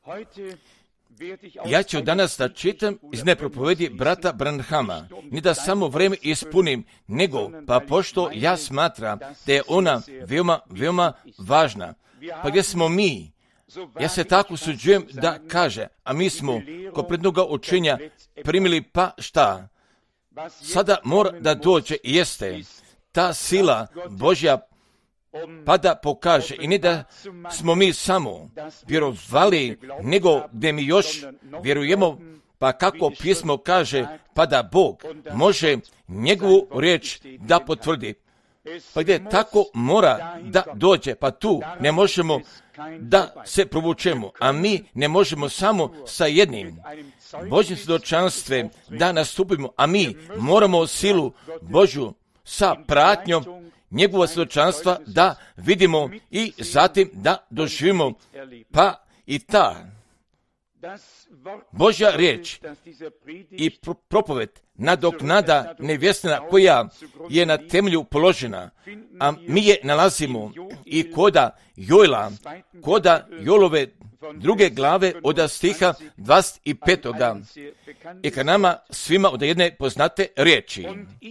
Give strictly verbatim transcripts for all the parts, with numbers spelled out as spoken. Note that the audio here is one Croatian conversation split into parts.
Ja ću danas da čitam iz nepropovedi brata Branhama, ni da samo vreme ispunim, nego, pa pošto ja smatram da je ona veoma, veoma važna. Pa gdje smo mi? Ja se tako usuđujem da kaže, a mi smo kod prednoga učenja primili pa šta? Sada mora da dođe i jeste ta sila Božja pa da pokaže i ne da smo mi samo vjerovali, nego gdje mi još vjerujemo, pa kako pismo kaže, pa da Bog može njegovu riječ da potvrdi. Pa gdje tako mora da dođe, pa tu ne možemo da se provučemo, a mi ne možemo samo sa jednim Božjim svjedočanstvom da nastupimo, a mi moramo silu Božju sa pratnjom njegova svjedočanstva da vidimo i zatim da doživimo, pa i ta Božja riječ i propoved nadoknada nevjestina koja je na temelju položena, a mi je nalazimo i koda Jojla, koda Jolove druge glave od stiha dvadeset pet. I ka nama svima od jedne poznate riječi.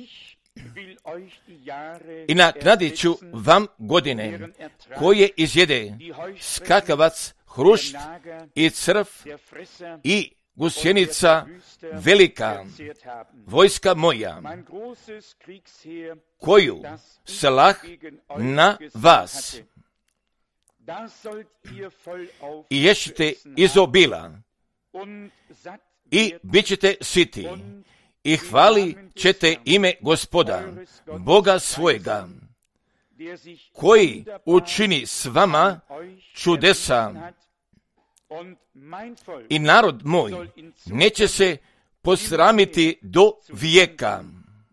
I naknadit ću vam godine koje izjede skakavac, hrušt i crv i gusjenica velika, vojska moja, koju slah na vas. I ješite iz obila i bit ćete siti i hvali ćete ime Gospoda, Boga svojega, koji učini s vama čudesa, i narod moj neće se posramiti do vijeka.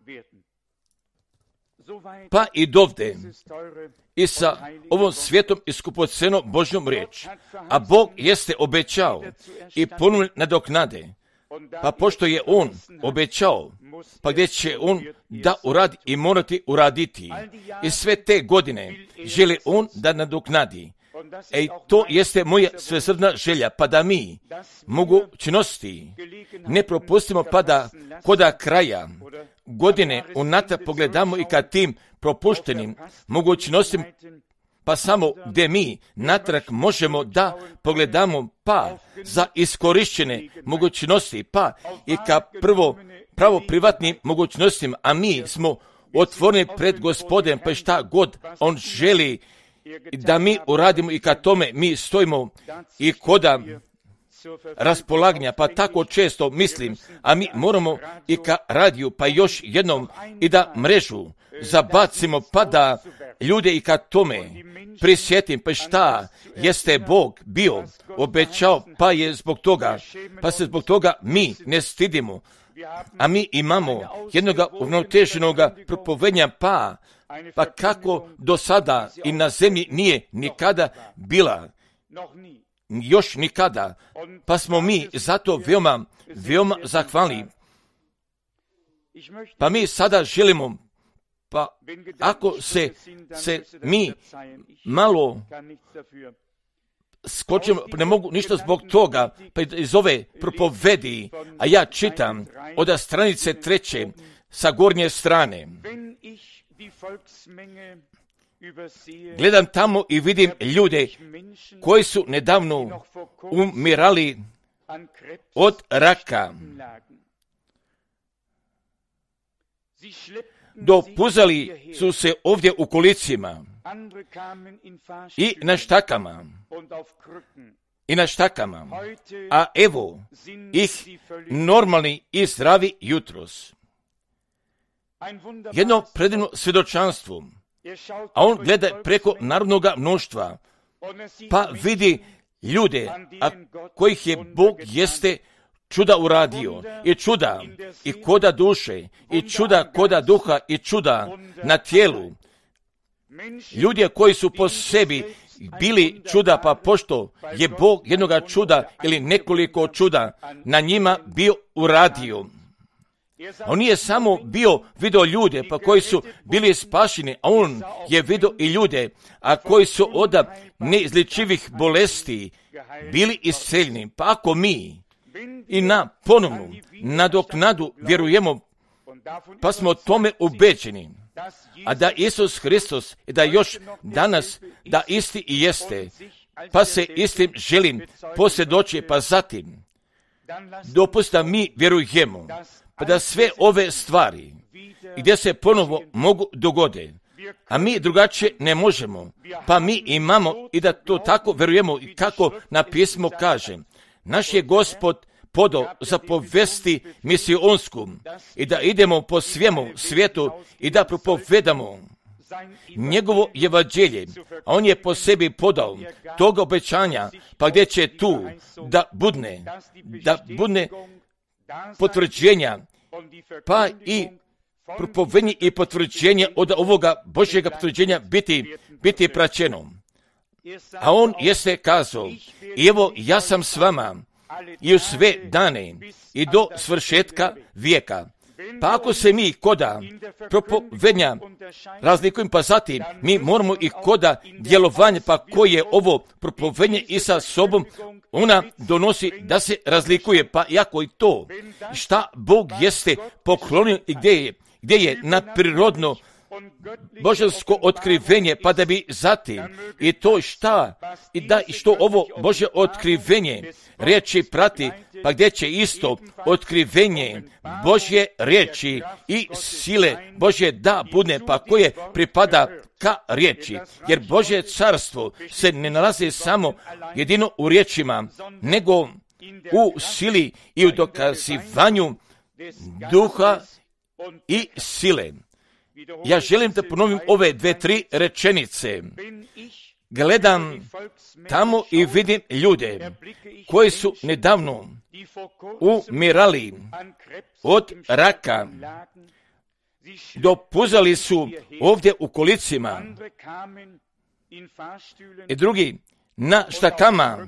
Pa i dovde i sa ovom svijetom i skupocenom Božjom riječ. A Bog jeste obećao i ponovno nadoknade. Pa pošto je On obećao, pa gdje će On da uradi i morati uraditi. I sve te godine želi On da nadoknadi. Ej, to jeste moja svesrdna želja, pa da mi mogućnosti ne propustimo, pa da koda kraja godine unatrag pogledamo i ka tim propuštenim mogućnostima, pa samo gdje mi natrag možemo da pogledamo pa za iskorišćene mogućnosti, pa i ka prvo pravo privatnim mogućnostima, a mi smo otvoreni pred Gospodem, pa šta god On želi da mi uradimo i kad tome mi stojimo i koda raspolaganja, pa tako često mislim, a mi moramo i ka radiju, pa još jednom i da mrežu zabacimo, pa da ljude i kad tome prisjetim, pa šta jeste Bog bio obećao, pa je zbog toga, pa se zbog toga mi ne stidimo, a mi imamo jednoga uravnoteženoga propovednja, pa Pa kako do sada i na zemlji nije nikada bila, još nikada, pa smo mi zato veoma, veoma zahvalni. Pa mi sada želimo, pa ako se, se mi malo skočimo, ne mogu ništa zbog toga, pa iz ove propovedi, a ja čitam od stranice treće sa gornje strane. Gledam tamo i vidim ljude koji su nedavno umirali od raka. Dopuzali su se ovdje u kolicima i na štakama. I na štakama. A evo ih normalni i zdravi jutros. Jedno predivno svjedočanstvo, a on gleda preko narodnog mnoštva, pa vidi ljude, a kojih je Bog jeste čuda uradio, i čuda i koda duše, i čuda koda duha, i čuda na tijelu. Ljudi koji su po sebi bili čuda, pa pošto je Bog jednoga čuda ili nekoliko čuda na njima bio uradio. On nije samo bio vidio ljude, pa koji su bili spašeni, a on je vidio i ljude, a koji su od neizlječivih bolesti bili isceljeni. Pa ako mi i na ponovnu nadoknadu vjerujemo, pa smo tome ubeđeni, a da Isus Hristos i da još danas da isti i jeste, pa se istim želim posvjedoči, pa zatim dopust da mi vjerujemo, pa da sve ove stvari gdje se ponovo mogu dogode, a mi drugačije ne možemo, pa mi imamo i da to tako vjerujemo i kako na pismo kaže. Naš je Gospod podao zapovesti misionsku i da idemo po svemu svijetu i da propovedamo njegovo evanđelje, a on je po sebi podao toga obećanja, pa gdje će tu da budne, da budne potvrđenja, pa i propovednje i potvrđenje od ovoga Božjega potvrđenja biti, biti praćeno. A on jeste kazao, i evo ja sam s vama i u sve dane i do svršetka vijeka. Pa ako se mi koda propovednja razlikujem, pa zatim mi moramo i koda djelovanja, pa koje je ovo propovednje i sa sobom ona donosi da se razlikuje, pa iako i to šta Bog jeste poklonio i gdje je, gdje je nadprirodno božansko otkrivenje, pa da bi zatim i to šta i da i što ovo Božje otkrivenje riječi prati, pa gdje će isto otkrivenje Božje riječi i sile Božje da bude, pa koje pripada ka riječi, jer Božje carstvo se ne nalazi samo jedino u riječima, nego u sili i u dokazivanju duha i sile. Ja želim da ponovim ove dve, tri rečenice. Gledam tamo i vidim ljude koji su nedavno umirali od raka, dopuzali su ovdje u kolicima i drugi na štakama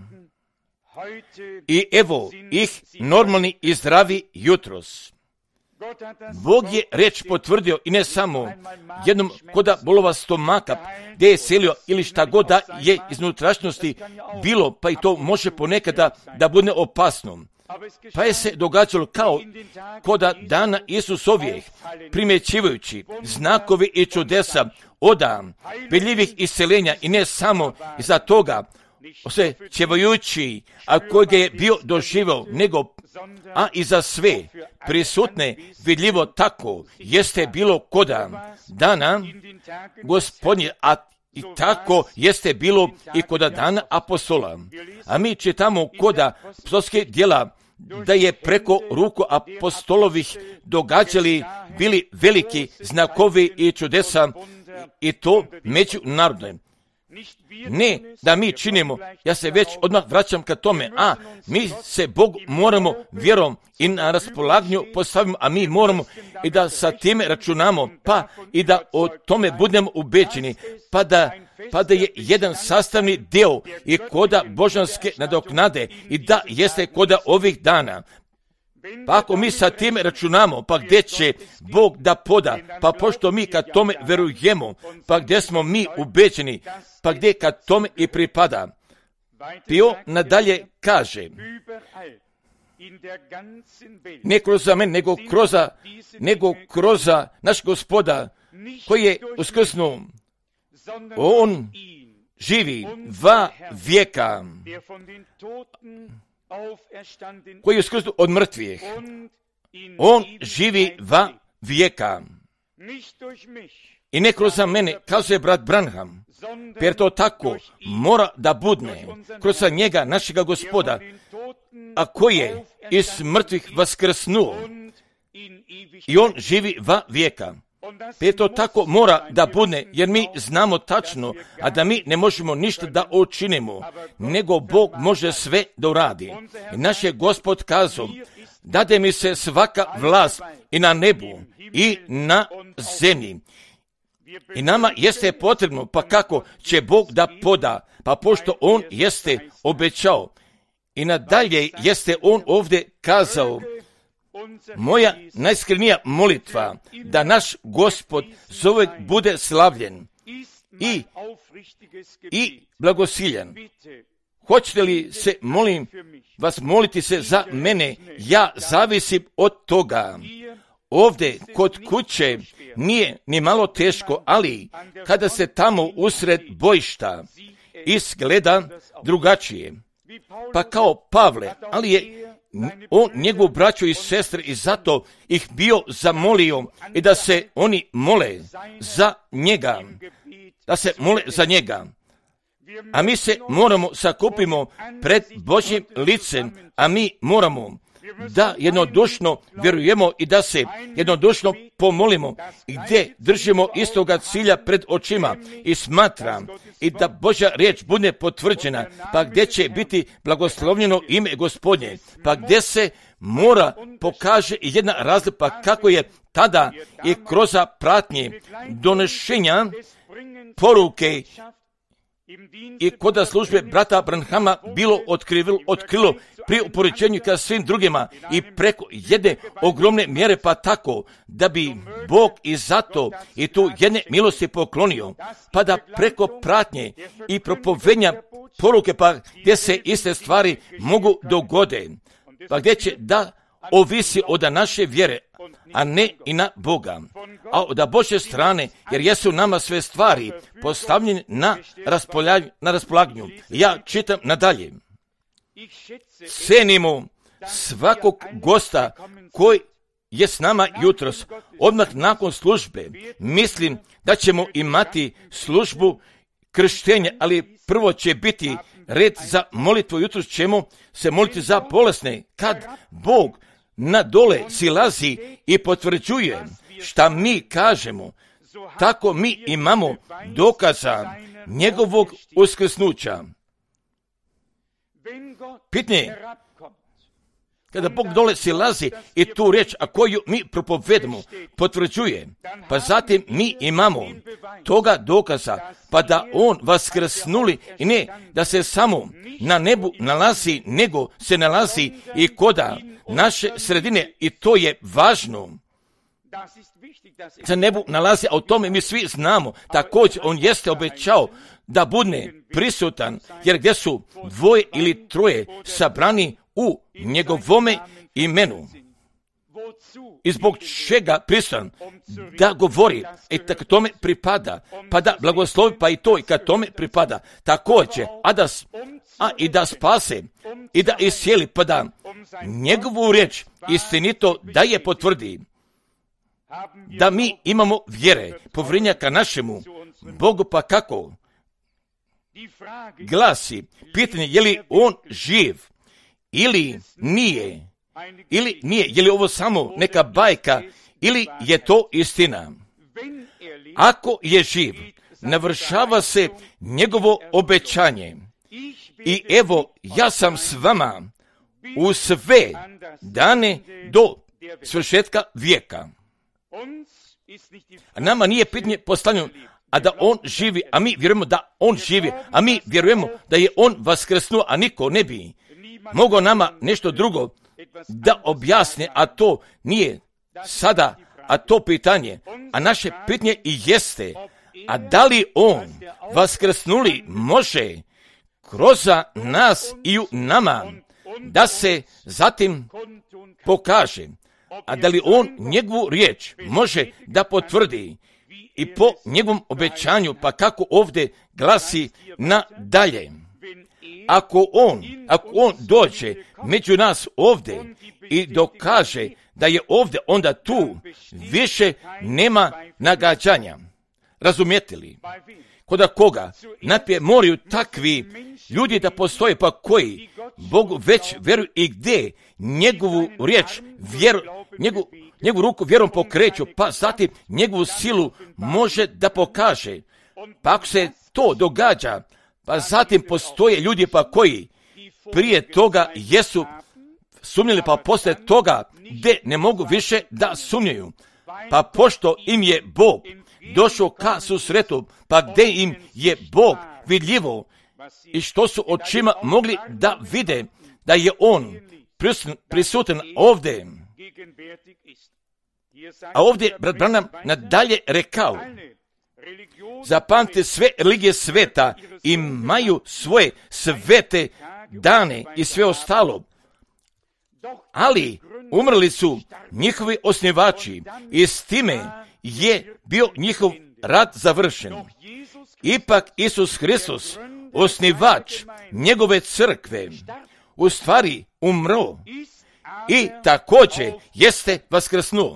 i evo ih normalni i zdravi jutros. Bog je reč potvrdio i ne samo jednom koda bolova stomaka gdje je selio ili šta god da je iz unutrašnjosti bilo, pa i to može ponekada da bude opasno. Pa je se događalo kao koda dana Isusovijeh, primjećivajući znakovi i čudesa oda vidljivih isceljenja i ne samo iza toga osjećavajući, a kojeg je bio doživio, nego a i za sve prisutne vidljivo tako jeste bilo koda dana Gospodnje, a i tako jeste bilo i koda dana apostola. A mi čitamo koda apostolske djela da je preko ruku apostolovih događali bili veliki znakovi i čudesa i to međunarodne. Ne da mi činimo, ja se već odmah vraćam ka tome, a mi se Bogu moramo vjerom i na raspolaganju postavimo, a mi moramo i da sa time računamo, pa i da o tome budemo ubeđeni, pa da, pa da je jedan sastavni dio i koda božanske nadoknade i da jeste koda ovih dana. Pa ako mi sa tim računamo, pa gdje će Bog da poda, pa pošto mi kad tome verujemo, pa gdje smo mi ubeđeni, pa gdje kad tome i pripada. Pio nadalje kaže, ne kroz mene, nego kroz, nego kroz naš Gospoda koji je uskrsnuo, on živi dva vijeka, koji je uskrsnuo od mrtvih. On živi dva vijeka. I ne kroz mene, kaže brat Branham, jer to tako mora da budne kroz njega, našega Gospoda, a koji je iz mrtvih vaskrsnuo i on živi dva vijeka. Jer to tako mora da budne, jer mi znamo tačno, a da mi ne možemo ništa da učinimo, nego Bog može sve da uradi. I naš je Gospod kazao, dade mi se svaka vlast i na nebu i na zemlji. I nama jeste potrebno, pa kako će Bog da poda, pa pošto On jeste obećao. I nadalje jeste On ovdje kazao, moja najiskrenija molitva da naš Gospod zovek bude slavljen i, i blagosiljan. Hoćete li se, molim vas, moliti se za mene? Ja zavisim od toga. Ovdje kod kuće nije ni malo teško, ali kada se tamo usred bojišta izgleda drugačije. Pa kao Pavle, ali je on njegovu braću i sestre i zato ih bio zamolio i da se oni mole za njega. Da se mole za njega. A mi se moramo sakupimo pred Božjim licem, a mi moramo da jednodušno vjerujemo i da se jednodušno pomolimo i gdje držimo istoga cilja pred očima i smatram i da Božja riječ bude potvrđena, pa gdje će biti blagoslovljeno ime Gospodnje, pa gdje se mora pokaže i jedna razlika, pa kako je tada i kroz pratnje donešenja poruke i kod službe brata Branhama bilo otkrilo, otkrilo pri upoređenju ka svim drugima i preko jedne ogromne mjere, pa tako da bi Bog i zato i tu jedne milosti poklonio, pa da preko pratnje i propovednja poruke, pa gdje se iste stvari mogu dogode, pa gdje će da ovisi od naše vjere, a ne i na Boga, a od Božje strane, jer jesu nama sve stvari postavljene na, na raspolaganju. Ja čitam nadalje. Cenimo svakog gosta koji je s nama jutros, odmah nakon službe. Mislim da ćemo imati službu krštenja, ali prvo će biti red za molitvu. Jutros ćemo se moliti za bolesne, kad Bog na dole silazi i potvrđuje šta mi kažemo, tako mi imamo dokaza njegovog uskrsnuća. Pitanje, kada Bog dole silazi i tu riječ, a koju mi propovedemo, potvrđuje, pa zatim mi imamo toga dokaza, pa da on vaskrsnuli i ne da se samo na nebu nalazi, nego se nalazi i koda naše sredine, i to je važno. Se nebu nalazi, a o tome mi svi znamo. Također on jeste obećao da bude prisutan, jer gdje su dvoje ili troje sabrani u njegovome imenu. I zbog čega prisutan? Da govori, i kad tome pripada, pa da blagoslovi, pa i to i kad tome pripada. Također, a, da, a i da spase, i da iscijeli, pa da njegovu riječ istinito da je potvrdi. Da mi imamo vjere, povjerenja ka našemu Bogu, pa kako? Glasi, pitanje je li on živ ili nije, ili nije, je li ovo samo neka bajka ili je to istina? Ako je živ, navršava se njegovo obećanje. I evo, ja sam s vama u sve dane do svršetka vijeka. A nama nije pitanje postavljeno, a da on živi, a mi vjerujemo da on živi, a mi vjerujemo da je on vaskrsnuo, a niko ne bi mogao nama nešto drugo da objasne, a to nije sada, a to pitanje, a naše pitanje i jeste, a da li on vaskrsnuli može kroz nas i u nama da se zatim pokaže, a da li on njegovu riječ može da potvrdi i po njegovom obećanju, pa kako ovdje glasi nadalje. Ako on, ako on dođe među nas ovdje i dokaže da je ovdje, onda tu više nema nagađanja. Razumijete li? Koda koga? Najprije moraju takvi ljudi da postoje, pa koji Bogu već vjeruju i gdje njegovu riječ, vjeru, njegovu, njegovu ruku vjerom pokreću, pa zatim njegovu silu može da pokaže. Pa ako se to događa, pa zatim postoje ljudi pa koji prije toga jesu sumnjali, pa poslije toga gdje ne mogu više da sumnjaju. Pa pošto im je Bog došao ka susretu, pa gdje im je Bog vidljivo i što su očima mogli da vide da je on prisutan ovdje, A ovdje brat Branham nadalje rekao, zapamtite, sve religije sveta imaju svoje svete dane i sve ostalo, ali umrli su njihovi osnivači i s time je bio njihov rad završen. Ipak Isus Hristos, osnivač njegove crkve, u stvari umro i također jeste vaskrsnuo.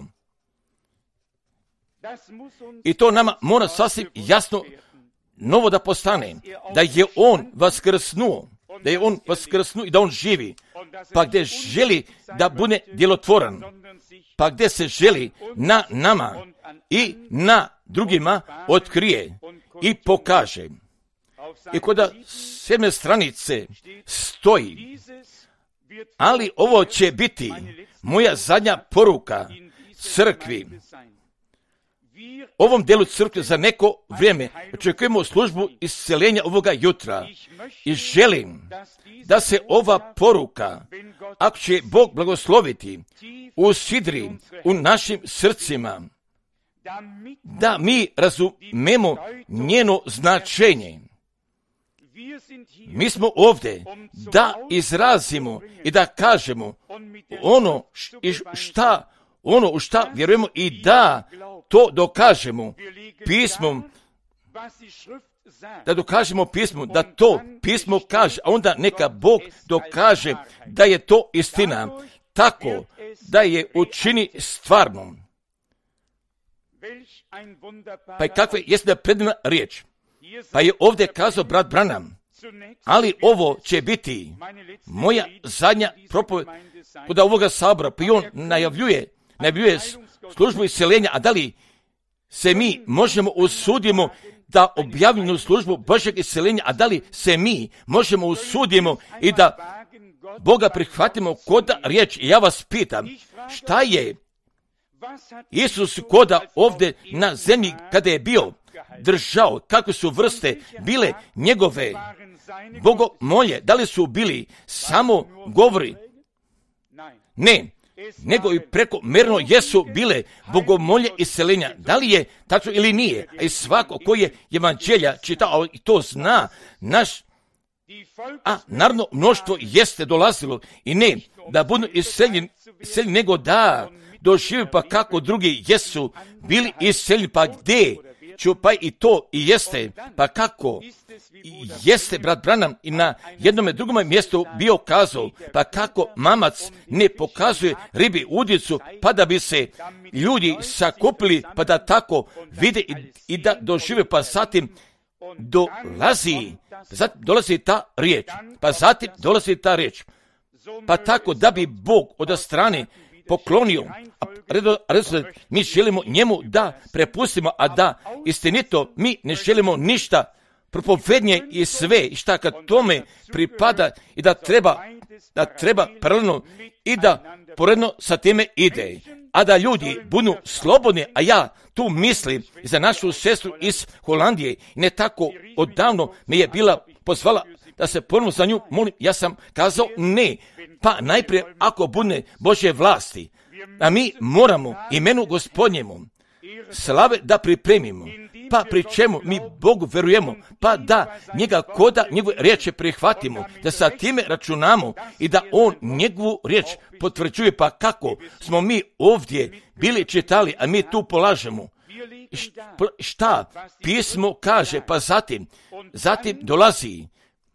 I to nama mora sasvim jasno novo da postane, da je on vaskrsnuo, da je on vaskrsnuo i da on živi, pa gdje želi da bude djelotvoran, pa gdje se želi na nama i na drugima otkrije i pokaže. I kod sedme stranice stoji, ali ovo će biti moja zadnja poruka crkvi. Ovom delu crkve za neko vrijeme očekujemo službu isceljenja ovoga jutra i želim da se ova poruka, ako će Bog blagosloviti, usidri u našim srcima, da mi razumemo njeno značenje. Mi smo ovdje da izrazimo i da kažemo ono šta, ono u šta vjerujemo i da to dokažemo pismom, da dokažemo pismom, da to pismo kaže, a onda neka Bog dokaže da je to istina, tako da je učini stvarnom. Pa i kakva je da predivna riječ. Pa je ovdje kazao brat Branham, ali ovo će biti moja zadnja propoved kod ovoga sabora, pa i on najavljuje, najavljuje službu isceljenja, a da li se mi možemo usudimo da objavljenu službu Božjeg isceljenja, a da li se mi možemo usudimo i da Boga prihvatimo kod riječ. I ja vas pitam, šta je Isus koda ovdje na zemlji kada je bio držao, kakve su vrste bile njegove bogomolje, da li su bili samo govori? Ne, nego i prekomerno jesu bile bogomolje isceljenja. Da li je tačno ili nije? A i svako koji je evanđelja čitao i to zna, naš, a naravno mnoštvo jeste dolazilo i ne da budu isceljeni, isceljeni nego da doživi pa kako drugi jesu bili isceljeni, pa gdje ću pa i to i jeste, pa kako jeste brat Branham i na jednom drugom mjestu bio kazao, pa kako mamac ne pokazuje ribi udicu pa da bi se ljudi sakupili pa da tako vide i, i da dožive, pa zatim dolazi, zatim dolazi ta riječ, pa zatim dolazi ta riječ, pa tako da bi Bog od strane poklonio, a redo, redo, mi želimo njemu da prepustimo, a da istinito mi ne želimo ništa propovednje i sve i šta kad tome pripada i da treba, da treba paralelno i da poredno sa time ide, a da ljudi budu slobodni, a ja tu mislim za našu sestru iz Holandije, ne tako odavno me je bila pozvala da se ponovno za nju molim, ja sam kazao ne, pa najprije ako bude Božje vlasti, a mi moramo imenu Gospodnjemu slave da pripremimo, pa pri čemu mi Bogu verujemo, pa da njega koda njegove riječi prihvatimo, da sa time računamo i da on njegovu riječ potvrđuje, pa kako smo mi ovdje bili čitali, a mi tu polažemo. Šta pismo kaže, pa zatim, zatim dolazi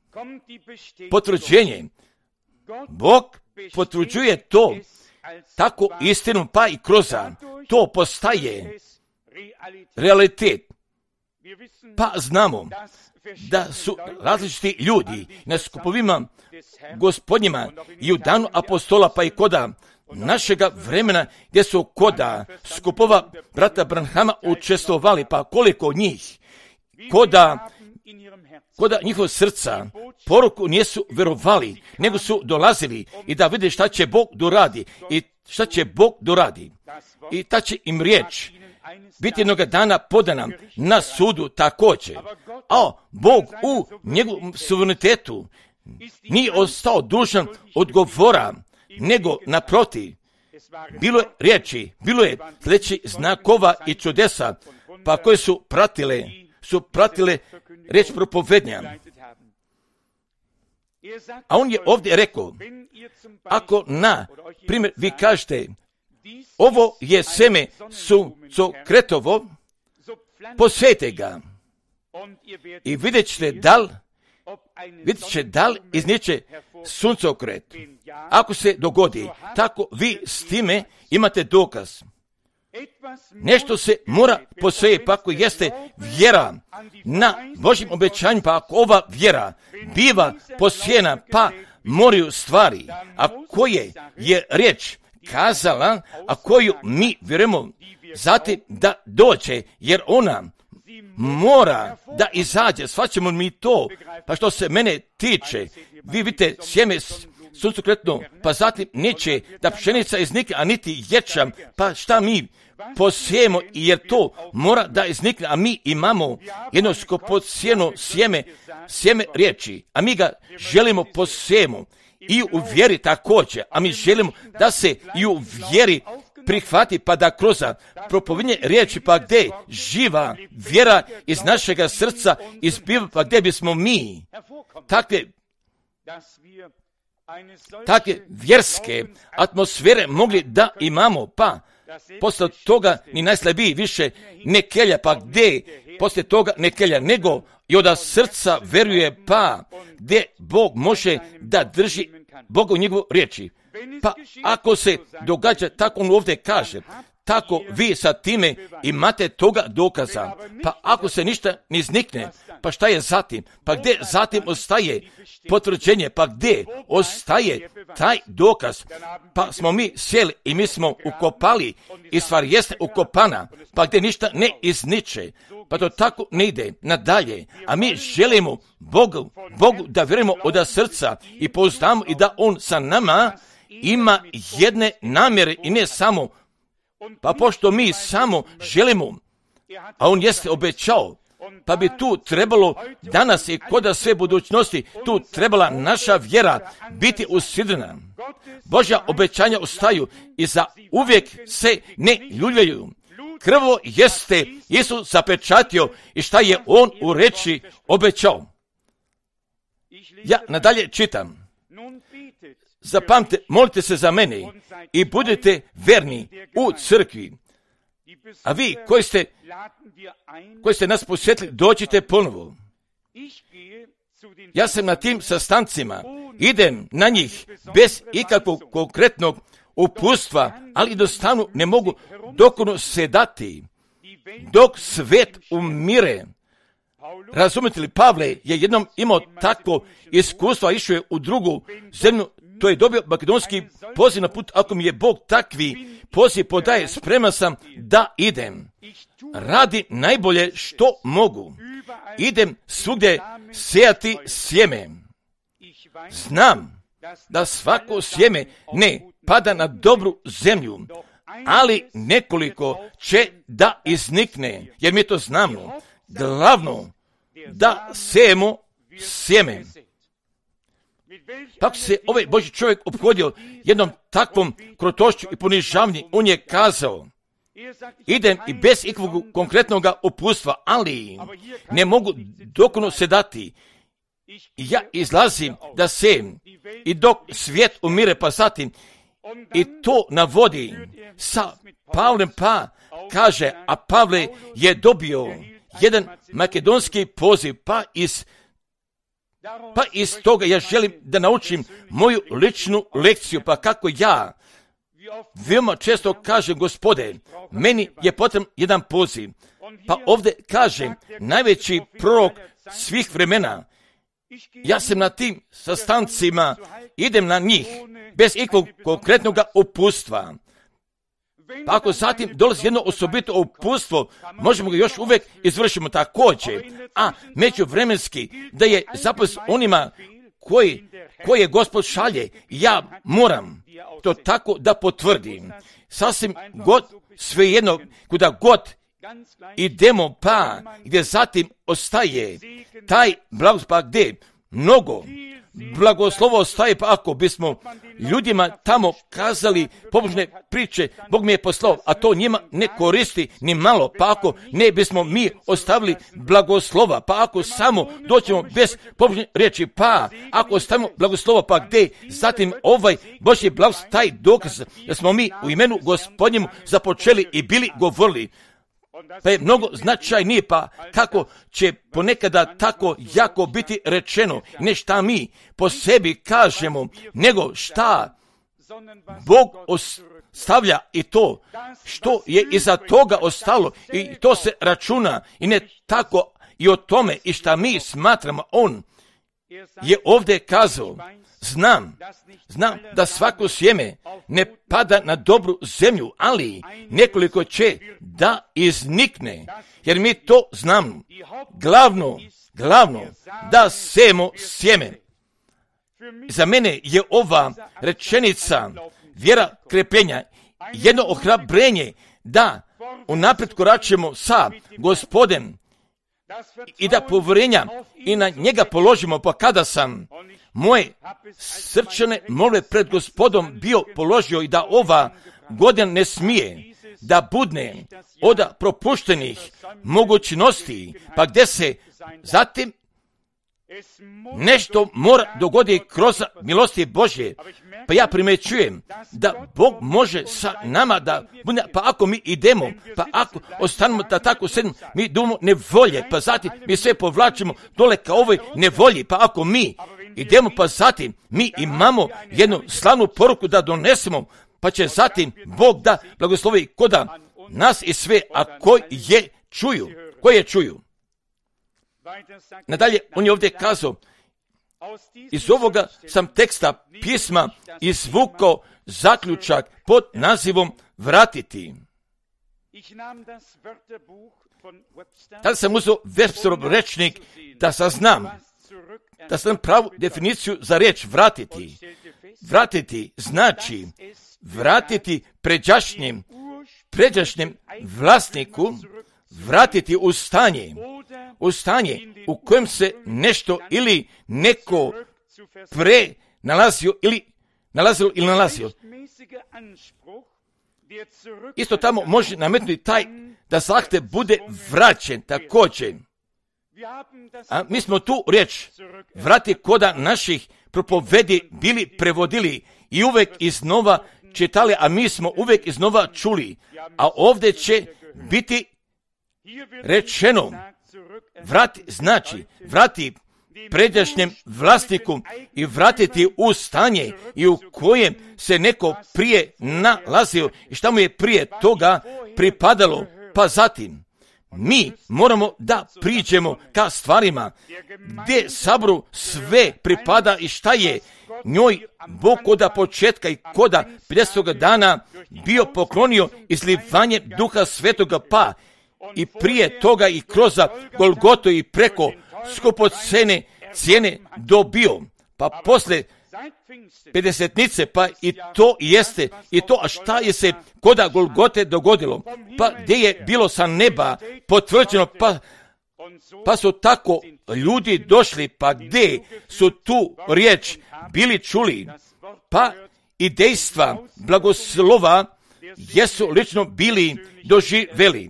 potvrđenje. Bog potvrđuje to tako istinu, pa i kroz to postaje realitet. Pa znamo da su različiti ljudi na skupovima Gospodnjima i u danu apostola, pa i koda našega vremena gdje su koda skupova brata Branhama učestvovali, pa koliko njih koda koda njihov srca poruku nisu verovali, nego su dolazili i da vide šta će Bog doradi i šta će Bog doradi. I ta će im riječ biti jednoga dana podana na sudu također. A Bog u njegovom suverenitetu nije ostao dužan odgovora, nego naprotiv bilo je riječi, bilo je sljedeći znakova i čudesa, pa koje su pratile, su pratile riječ propovednja. A on je ovdje rekao, ako na primjer vi kažete, ovo je seme suncokretovo, posejte ga i vidjet ćete da li vidjet će da li izniče suncokret. Ako se dogodi, tako vi s time imate dokaz. Nešto se mora posejeti, pa ako jeste vjera na Božjim obećanjem, pa ako ova vjera biva posijena, pa moraju stvari, a koje je riječ kazala, a koju mi vjerujemo, zatim da dođe, jer ona mora da izađe. Shvaćamo mi to, pa što se mene tiče, vi vidite sjeme suncokretno, pa zatim neće da pšenica iznikne, a niti ječam, pa šta mi posijemo, jer to mora da iznikne, a mi imamo jedno skupocjeno sjeme, sjeme riječi, a mi ga želimo posijemo i u vjeri također, a mi želimo da se i u vjeri prihvati, pa da kroz propovednje riječi, pa gdje živa vjera iz našega srca izbiva, pa gdje bismo mi takve takve vjerske atmosfere mogli da imamo, pa posle toga ni najslabiji više ne kelja, pa gdje poslije toga ne kelja, nego i od srca veruje, pa gdje Bog može da drži Boga u njegovu riječi. Pa ako se događa tako, on ovdje kaže, tako vi sa time imate toga dokaza. Pa ako se ništa ne iznikne, pa šta je zatim? Pa gdje zatim ostaje potvrđenje? Pa gdje ostaje taj dokaz? Pa smo mi sjeli i mi smo ukopali i stvar jeste ukopana, pa gdje ništa ne izniče. Pa to tako ne ide nadalje. A mi želimo Bogu, Bogu da vjerujemo od srca i pouzdamo i da On sa nama ima jedne namjere i ne samo, pa pošto mi samo želimo, a On jeste obećao, pa bi tu trebalo danas i kod sve budućnosti, tu trebala naša vjera biti usidrena. Božja obećanja ostaju i za uvijek se ne ljuljaju. Krvo jeste Isus zapečatio i šta je On u reči obećao. Ja nadalje čitam. Zapamte, molite se za mene i budete verni u crkvi. A vi koji ste, koji ste nas posjetili, dođite ponovo. Ja sam na tim sastancima, idem na njih bez ikakvog konkretnog upustva, ali jednostavno ne mogu dokonu se dati, dok svet umire. Razumite li, Pavle je jednom imao takvo iskustvo, a išao je u drugu zemlju, to je dobio makedonski poziv na put, ako mi je Bog takvi poziv podaje, spreman sam da idem. Radi najbolje što mogu. Idem svugdje sejati sjeme. Znam da svako sjeme ne pada na dobru zemlju, ali nekoliko će da iznikne, jer mi to znamo. Glavno da sejemo sjeme. Tako se ovaj Božji čovjek ophodio jednom takvom krotošću i ponižavanjem. On je kazao, idem i bez ikakvog konkretnog upustva, ali ne mogu dokonu se dati. Ja izlazim da sejem i dok svijet umire, pa zatim i to navodi sa Pavlem, pa kaže, a Pavle je dobio jedan makedonski poziv, pa iz Pa iz toga ja želim da naučim moju ličnu lekciju, pa kako ja veoma često kažem, Gospode, meni je potreban jedan poziv. Pa ovdje kažem, najveći prorok svih vremena, ja sam na tim sastancima, idem na njih bez ikakvog konkretnog upustva. Pa ako zatim dolazi jedno osobito upustvo, možemo ga još uvijek izvršimo također, a međuvremenski da je zapis onima koji, koje Gospod šalje, ja moram to tako da potvrdim. Sasvim god, svejedno, kuda god idemo, pa gdje zatim ostaje taj blagoslov, pa gdje mnogo, blagoslovo staje, pa ako bismo ljudima tamo kazali pobožne priče, Bog mi je poslao, a to njima ne koristi ni malo, pa ako ne bismo mi ostavili blagoslova, pa ako samo doćemo bez pobožne riječi, pa ako ostavimo blagoslova, pa gdje zatim ovaj Božji blagoslov, taj dokaz da smo mi u imenu Gospodnjemu započeli i bili govorili, pa je mnogo značajnije, pa kako će ponekada tako jako biti rečeno, ne šta mi po sebi kažemo, nego šta Bog ostavlja i to što je iza toga ostalo, i to se računa, i ne tako i o tome i šta mi smatramo. On je ovdje kazao, znam, znam da svako sjeme ne pada na dobru zemlju, ali nekoliko će da iznikne, jer mi to znamo. Glavno, glavno, da sejemo sjeme. Za mene je ova rečenica vjera krepljenja, jedno ohrabrenje da unaprijed koračemo sa Gospodem i da povjerenja i na njega položimo, pa kada sam moje srčane molbe pred Gospodom bio položio i da ova godina ne smije da budne od propuštenih mogućnosti, pa gdje se zatim nešto mora dogoditi kroz milosti Božje, pa ja primjećujem da Bog može sa nama da bude, pa ako mi idemo, pa ako ostanemo da tako sedimo, mi idemo nevolje, pa zatim mi sve povlačimo dole ka ovoj nevolji, pa ako mi idemo, pa zatim mi imamo jednu slavnu poruku da donesemo, pa će zatim Bog da blagoslovi koda nas i sve, a koji je čuju, koji je čuju. Nadalje, on je ovdje kazao, iz ovoga sam teksta pisma izvukao zaključak pod nazivom vratiti. Tada sam uzeo Websterov rečnik da saznam, da sam pravu definiciju za riječ vratiti. Vratiti znači vratiti pređašnjem, pređašnjem vlasniku, vratiti u stanje, u stanje u kojem se nešto ili neko pre nalazio ili nalazilo ili nalazio. Isto tamo može nametnuti taj da zahtjev bude vraćen također. A mi smo tu riječ vrati koda naših propovedi bili prevodili i uvijek iznova čitali, a mi smo uvijek iznova čuli. A ovdje će biti rečeno vrati, znači vrati pređašnjem vlasniku i vratiti u stanje i u kojem se neko prije nalazio i šta mu je prije toga pripadalo, pa zatim mi moramo da priđemo ka stvarima gdje sabru sve pripada i šta je njoj Bog koda početka i koda pedesetog dana bio poklonio izlivanje Duha Svetoga, pa i prije toga i kroz Golgotu i preko skupocene cijene dobio, pa posle pedesetnice, pa i to jeste, i to, a šta je se koda Golgote dogodilo, pa gdje je bilo sa neba potvrđeno, pa, pa su tako ljudi došli, pa gdje su tu riječ bili čuli, pa i dejstva blagoslova jesu lično bili doživeli.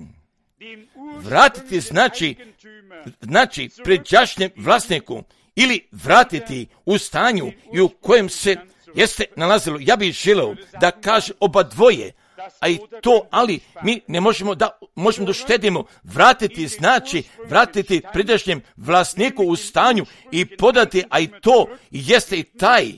Vratiti znači, znači pređašnjem vlasniku ili vratiti u stanju i u kojem se jeste nalazilo. Ja bih želeo da kaže oba dvoje, a i to, ali mi ne možemo da, možemo da štedimo. Vratiti znači vratiti pređašnjem vlasniku u stanju i podati, a i to jeste i taj,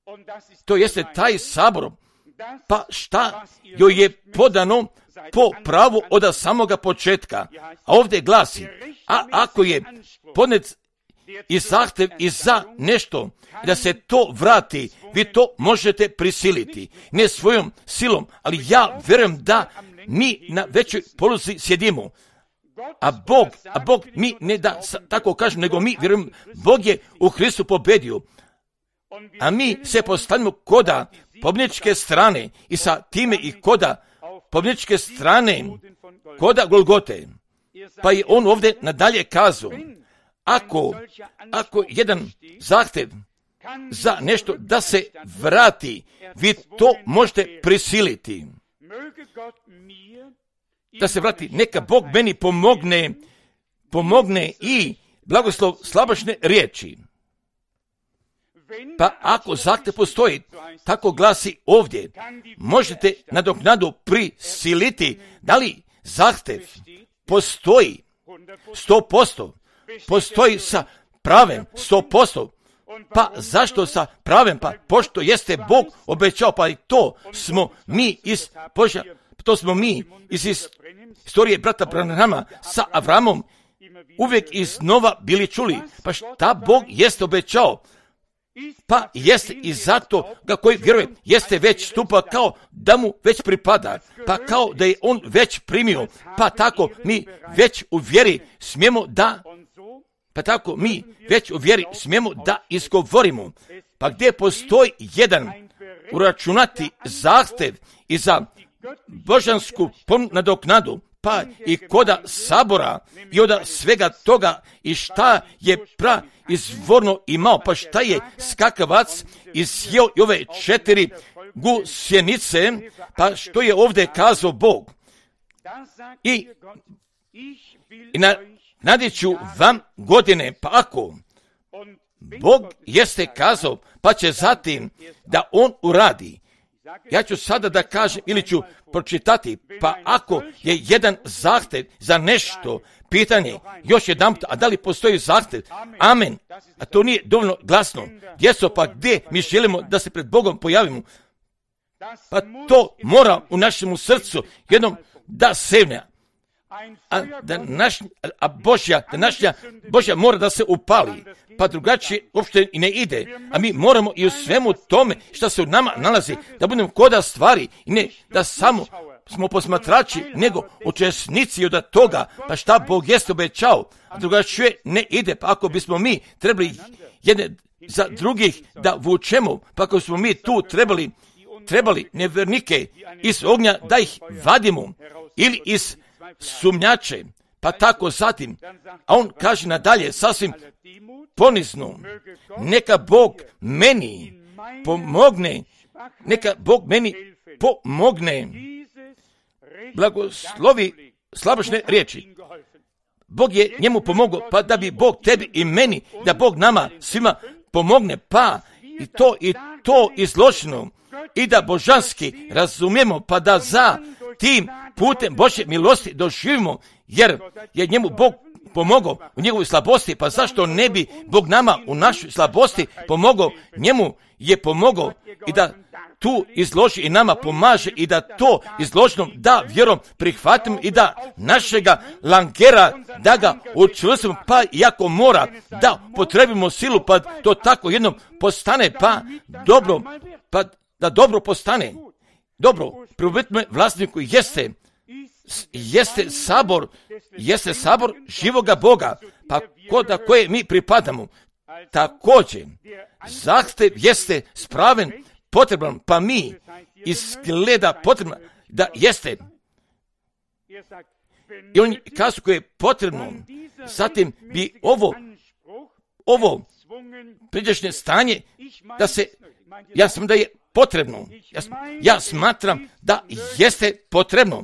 to jeste taj sabor. Pa šta joj je podano po pravu od samoga početka. A ovdje glasi, a ako je podnet i zahtjev i za nešto, da se to vrati, vi to možete prisiliti. Ne svojom silom, ali ja vjerujem da mi na većoj poluzi sjedimo. A Bog, a Bog mi ne da tako kažem, nego mi vjerujem, Bog je u Hristu pobedio. A mi se postavimo koda pobjedničke strane i sa time i koda pobjedničke strane, koda Golgote. Pa je on ovdje nadalje kazao, ako, ako jedan zahtjev za nešto da se vrati, vi to možete prisiliti. Da se vrati, neka Bog meni pomogne, pomogne i blagoslov slabašne riječi. Pa ako zahtjev postoji, tako glasi ovdje, možete nadoknadu prisiliti. Da li zahtjev postoji sto posto? Postoji sa pravem sto posto. Pa zašto sa pravem? Pa pošto jeste Bog obećao, pa i to smo mi iz Božja, to smo mi iz istorije brata Branhama sa Avramom uvijek iznova bili čuli. Pa šta Bog jeste obećao? Pa jeste i zato ga koji vjeruje, jeste već stupa kao da mu već pripada, pa kao da je on već primio, pa tako mi već u vjeri smijemo da, pa tako mi već u vjeri smijemo da izgovorimo. Pa gdje postoji jedan uračunati zahtjev i za božansku nadoknadu, pa i koda sabora i od svega toga i šta je pra izvorno imao, pa šta je skakavac isjeo i ove četiri gusjenice, pa što je ovdje kazao Bog. I, i na, nadiću vam godine, pa ako Bog jeste kazao, pa će zatim da on uradi. Ja ću sada da kažem ili ću pročitati, pa ako je jedan zahtjev za nešto, pitanje, još jedan put, a da li postoji zahtjev? Amen. A to nije dovoljno glasno. Jesu, pa gdje mi želimo da se pred Bogom pojavimo? Pa to mora u našemu srcu jednom da sevne. A, da naš, a Božja, da naša Božja mora da se upali, pa drugačije uopšte i ne ide. A mi moramo i u svemu tome što se u nama nalazi, da budemo koda stvari i ne da samo smo posmatrači, nego učesnici od toga, pa šta Bog jeste obećao, a drugačije ne ide. Pa ako bismo mi trebali jedne za drugih da vučemo, pa ako smo mi tu trebali, trebali nevjernike iz ognja da ih vadimo, ili iz sumnjače, pa tako zatim, a on kaže nadalje sasvim ponizno, neka Bog meni pomogne, neka Bog meni pomogne, blagoslovi slabašne riječi. Bog je njemu pomogao, pa da bi Bog tebi i meni, da Bog nama svima pomogne, pa i to i to izloženo, i da božanski razumijemo, pa da za tim putem Božje milosti doživimo, jer je njemu Bog pomogao u njegovoj slabosti, pa zašto ne bi Bog nama u našoj slabosti pomogao? Njemu je pomogao i da tu izloži i nama pomaže i da to izloženom da vjerom prihvatimo i da našega lankera da ga učvrstimo, pa iako mora da potrebimo silu, pa to tako jednom postane, pa dobro, pa da dobro postane. Dobro, prvobitno vlasniku jeste, jeste sabor, jeste sabor živoga Boga, pa koda koje mi pripadamo. Također, zahtjev jeste spraven, potreban, pa mi izgleda potrebno da jeste. I on kazu koje je potrebno, zatim bi ovo, ovo priđašnje stanje, da se, ja sam da je potrebno, ja, ja smatram da jeste potrebno,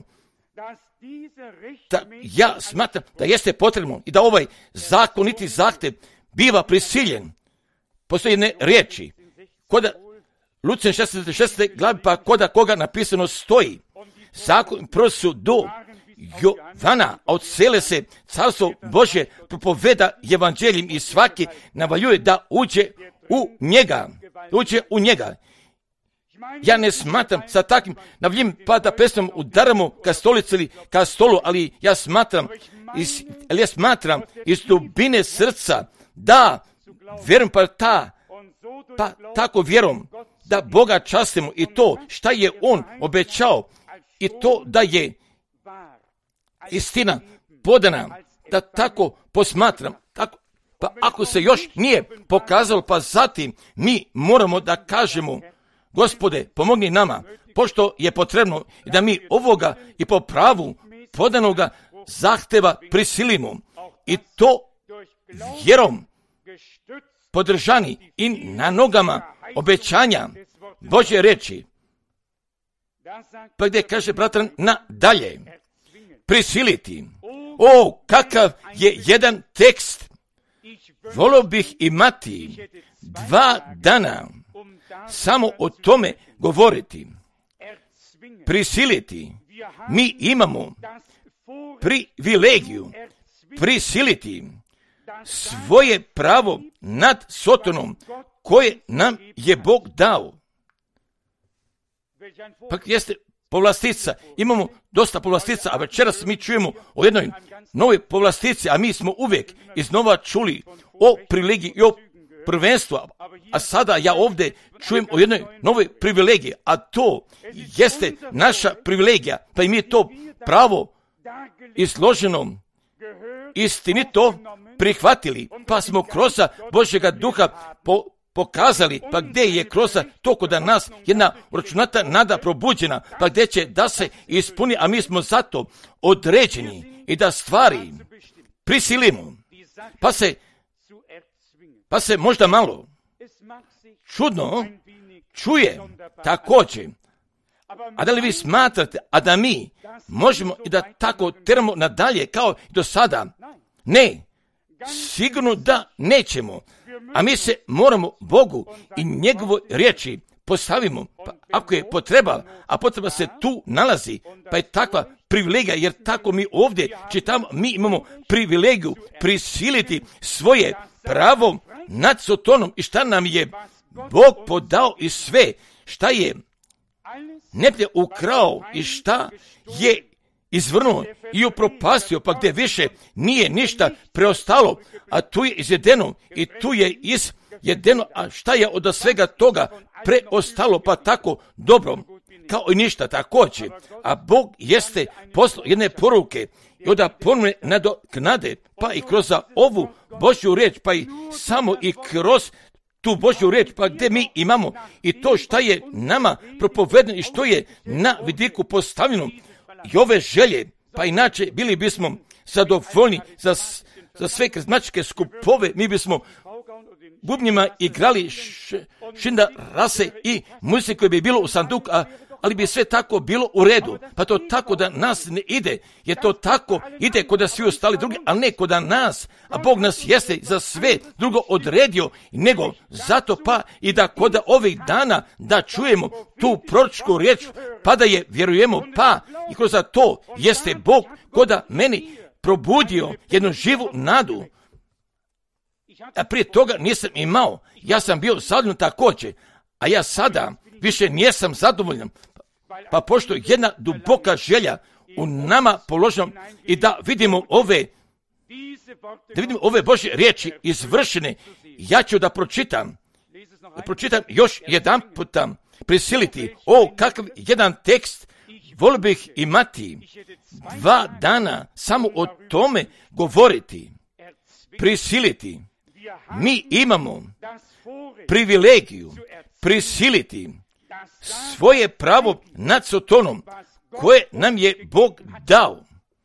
da ja smatram da jeste potrebno i da ovaj zakoniti zahtjev biva prisiljen. Postoje jedne riječi, koda Lucijan šesnaeste šeste glavi, pa koda koga napisano stoji, zakon prosu do Jovana, a od cele se carstvo Božje propoveda evanđeljem i svaki navaljuje da uđe u njega, uđe u njega. Ja ne smatram sa takvim navljem pa da pesnom udaramo ka stolici ili ka stolu, ali ja smatram iz, ali ja smatram iz dubine srca da vjerujem pa ta, pa tako vjerom da Boga častimo i to šta je On obećao i to da je istina podana, da tako posmatram, tako, pa ako se još nije pokazalo, pa zatim mi moramo da kažemo, Gospode, pomogni nama, pošto je potrebno da mi ovoga i po pravu podanoga zahteva prisilimo i to vjerom, podržani i na nogama obećanja Božje reči. Pa gdje kaže bratran nadalje, prisiliti. O, kakav je jedan tekst. Volio bih imati dva dana samo o tome govoriti. Prisiliti. Mi imamo privilegiju prisiliti svoje pravo nad Sotonom koje nam je Bog dao. Pa jeste povlastica. Imamo dosta povlastica, a večeras mi čujemo o jednoj novoj povlastici, a mi smo uvijek iznova čuli o privilegiji i o prvenstvu. A sada ja ovdje čujem o jednoj novoj privilegiji, a to jeste naša privilegija. Pa i mi to pravo izloženo istinito prihvatili, pa smo kroz Božjega duha po, pokazali, pa gdje je kroz to kod nas jedna uračunata nada probuđena, pa gdje će da se ispuni, a mi smo zato određeni i da stvari prisilimo, pa se, pa se možda malo čudno čuje također. A da li vi smatrate, a da mi možemo i da tako teramo nadalje kao i do sada? Ne, sigurno da nećemo. A mi se moramo Bogu i njegovoj riječi postavimo, pa ako je potreba, a potreba se tu nalazi, pa je takva privilegija, jer tako mi ovdje čitamo, mi imamo privilegiju prisiliti svoje pravo nad Sotonom i šta nam je Bog podao i sve, šta je neplje ukrao i šta je izvrnuo i upropastio, pa gdje više nije ništa preostalo, a tu je izjedeno i tu je izjedeno, a šta je od svega toga preostalo, pa tako dobro, kao i ništa također. A Bog jeste poslao jedne poruke i onda ponovne nadoknade, pa i kroz ovu Božju riječ, pa i samo i kroz tu Božju riječ, pa gdje mi imamo i to šta je nama propovedeno i što je na vidiku postavljeno i ove želje, pa inače bili bismo zadovoljni za, za sve karizmatičke skupove, mi bismo bubnjima igrali š, šinda rase i muzike koje bi bilo u sanduku, a, ali bi sve tako bilo u redu, pa to tako da nas ne ide, jer to tako ide kod da svi ostali drugi, ali ne kod da nas, a Bog nas jeste za sve drugo odredio, nego zato pa i da kod ovih dana da čujemo tu proročku riječ, pa da je vjerujemo, pa i kroz to jeste Bog kod da meni probudio jednu živu nadu, a prije toga nisam imao, ja sam bio zadovoljan također, a ja sada više nisam zadovoljan, pa pošto je jedna duboka želja u nama položena i da vidimo ove, da vidimo ove Božje riječi izvršene, ja ću da pročitam, da pročitam još jedan puta, prisiliti, o kakav jedan tekst, volio bih imati dva dana samo o tome govoriti, prisiliti. Mi imamo privilegiju prisiliti svoje pravo nad Sotonom koje nam je Bog dao.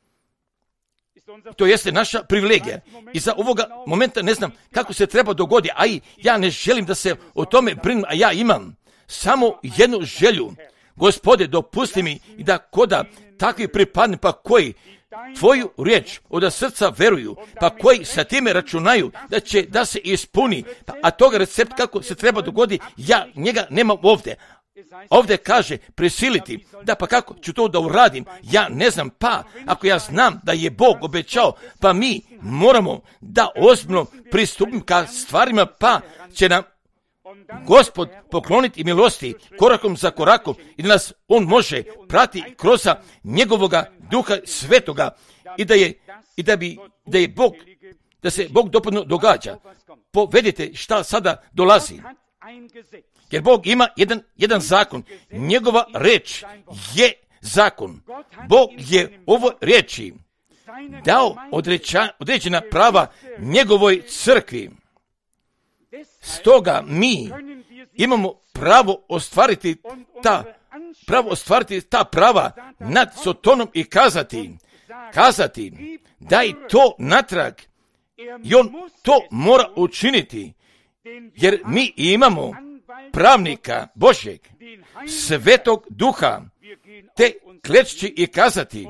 To jeste naša privilegija. I za ovoga momenta ne znam kako se treba dogoditi, a i ja ne želim da se o tome brinem, a ja imam samo jednu želju. Gospode, dopusti mi i da koda takvi pripadne, pa koji tvoju riječ od srca veruju, pa koji sa time računaju da će da se ispuni, a toga recept kako se treba dogoditi, ja njega nemam ovdje. Ovdje kaže prisiliti, da pa kako ću to da uradim, ja ne znam, pa ako ja znam da je Bog obećao, pa mi moramo da ozbiljno pristupimo ka stvarima, pa će nam Gospod pokloniti milosti korakom za korakom i da nas On može prati kroz njegovoga duha svetoga i da je, i da bi, da je Bog, da se Bog dopadno događa. Povedite šta sada dolazi. Jer Bog ima jedan, jedan zakon. Njegova reč je zakon. Bog je ovo riječi dao odreća, određena prava njegovoj crkvi. Stoga mi imamo pravo ostvariti ta, pravo ostvariti ta prava nad Sotonom i kazati, kazati, daj to natrag i on to mora učiniti, jer mi imamo pravnika Božjeg, Svetog Duha, te kleči i kazati,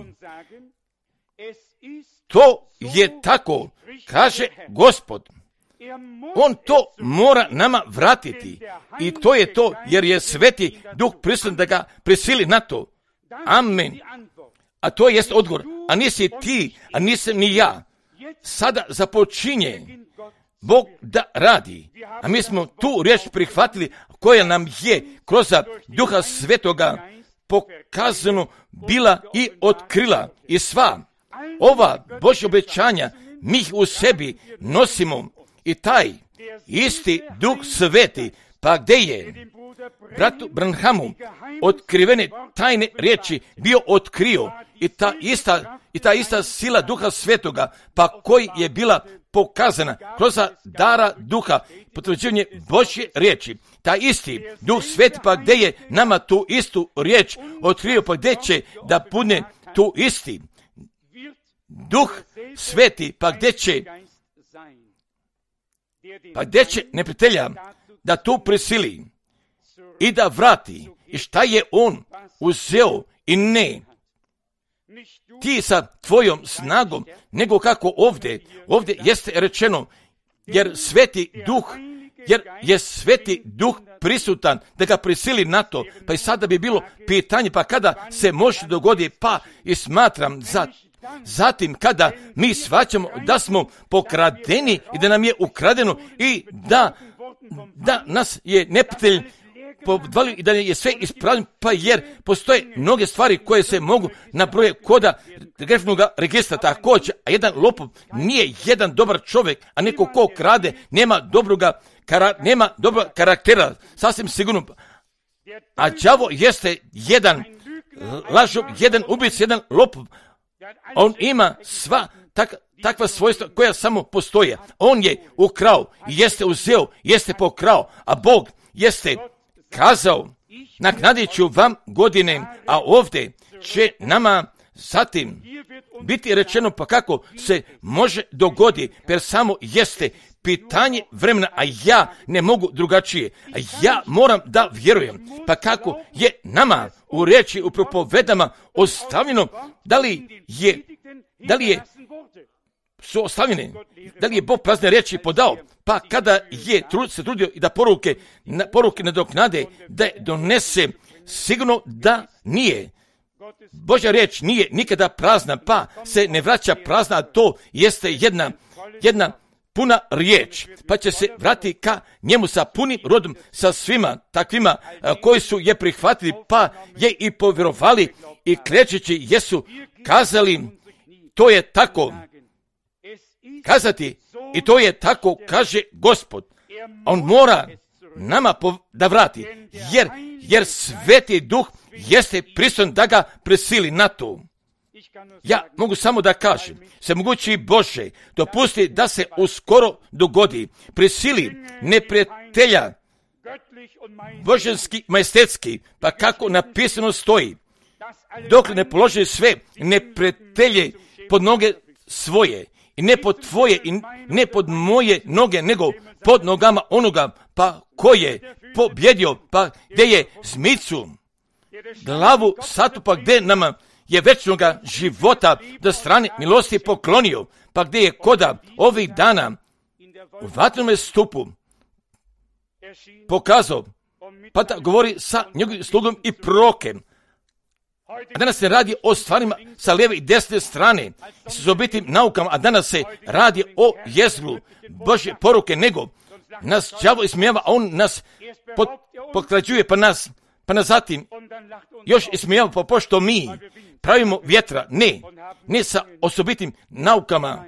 to je tako, kaže Gospod. On to mora nama vratiti i to je to, jer je Sveti Duh prisutan da ga prisili na to. Amen. A to jest odgovor. A nisi ti, a nisam ni ja. Sada započinje Bog da radi. A mi smo tu riječ prihvatili koja nam je kroz Duha Svetoga pokazano bila i otkrila. I sva ova Božja obećanja mi ih u sebi nosimo. I taj isti Duh Sveti, pa gdje je bratu Branhamu otkrivene tajne riječi bio otkrio i ta ista, i ta ista sila Duha Svetoga, pa koji je bila pokazana kroz dara Duha, potvrđivanje Božje riječi. Ta isti Duh Sveti, pa gdje je nama tu istu riječ otkrio, pa gdje će da bude tu isti Duh Sveti, pa gdje će pa gdje će neprijatelja da tu prisili i da vrati. I šta je on uzeo i ne ti sa tvojom snagom, nego kako ovdje, ovdje jeste rečeno, jer Sveti Duh, jer je Sveti Duh prisutan da ga prisili na to. Pa i sada bi bilo pitanje, pa kada se može dogoditi, pa i smatram za zatim kada mi shvaćamo da smo pokradeni i da nam je ukradeno i da, da nas je neprijatelj podvalio i da je sve ispravljeno, pa jer postoje mnoge stvari koje se mogu nabrojati koda grešnog registra također, a jedan lopov nije jedan dobar čovjek, a neko ko krade nema dobroga, kara, nema dobrog karaktera, sasvim sigurno. A đavo jeste jedan lažov, jedan ubic, jedan lopov. On ima sva tak, takva svojstva koja samo postoje. On je ukrao, jeste uzeo, jeste pokrao, a Bog jeste kazao, naknadit ću vam godine, a ovdje će nama zatim biti rečeno pa kako se može dogoditi, jer samo jeste pitanje vremena, a ja ne mogu drugačije. A ja moram da vjerujem, pa kako je nama u riječi, u propovedama ostavljeno, da li je, da li je su ostavljene, da li je Bog prazne riječi podao, pa kada je trud, se trudio i da poruke, na, poruke nadoknade, da je donese, sigurno da nije. Božja riječ nije nikada prazna, pa se ne vraća prazna, a to jeste jedna, jedna puna riječ, pa će se vratiti ka njemu sa punim rodom, sa svima takvima a, koji su je prihvatili, pa je i povjerovali i klečeći jesu kazali, to je tako. Kazati, i to je tako, kaže Gospod. On mora nama pov- da vrati, jer, jer Sveti Duh jeste prisutan da ga prisili na to. Ja mogu samo da kažem, se mogući Bože, dopusti da se uskoro dogodi, prisili neprijatelja, božanski, majestetski, pa kako napisano stoji, dok ne položi sve neprijatelje pod noge svoje, i ne pod tvoje, i ne pod moje noge, nego pod nogama onoga, pa ko je pobjedio, pa gdje je zmicu, glavu satu, pa gdje nama je večnoga života do strane milosti poklonio, pa gdje je koda ovih dana u vatrenome stupu pokazao, pa da govori sa njegovim slugom i prorokem. A danas se radi o stvarima sa lijeve i desne strane, s izobitim naukama, a danas se radi o jezgru Božje poruke, nego nas đavo ismijava, a on nas pod, potkrađuje, pa nas, pa nas zatim još ismijava, pa pošto mi pravimo vjetra, ne, ne sa osobitim naukama,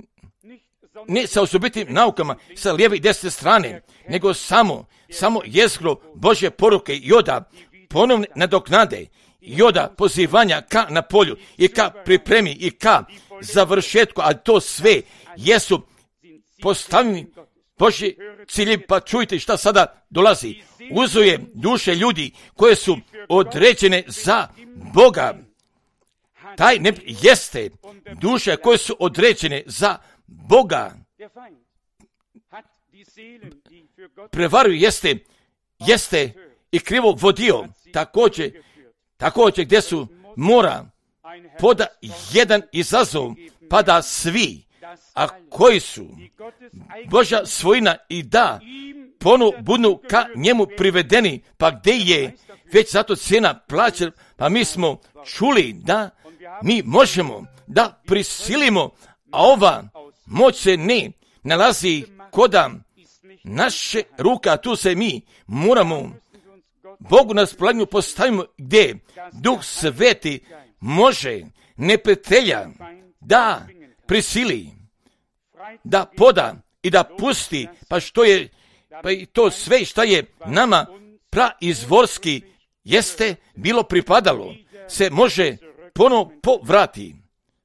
ne sa osobitim naukama sa lijeve i desne strane, nego samo, samo jezgro Božje poruke i oda ponovne nadoknade, i oda pozivanja ka na polju i ka pripremi i ka završetku, a to sve jesu postavljeni Božji ciljevi, pa čujte šta sada dolazi. Uzuje duše ljudi koje su određene za Boga. Taj ne jeste duše koje su određene za Boga. prevario jeste, jeste i krivo vodio. Također, također gdje su mora poda jedan izazov, pa da svi, a koji su Božja svojina i da ponu budu ka njemu privedeni, pa gdje je već zato cijena plaća, pa mi smo čuli da mi možemo da prisilimo, a ova moć se ne nalazi koda naše ruka, tu se mi moramo Bogu na raspolaganju postavimo gdje Duh Sveti može neprijatelja da prisili, da poda i da pusti, pa što je, pa i to sve što je nama praizvorski jeste bilo pripadalo, se može ponovo povrati,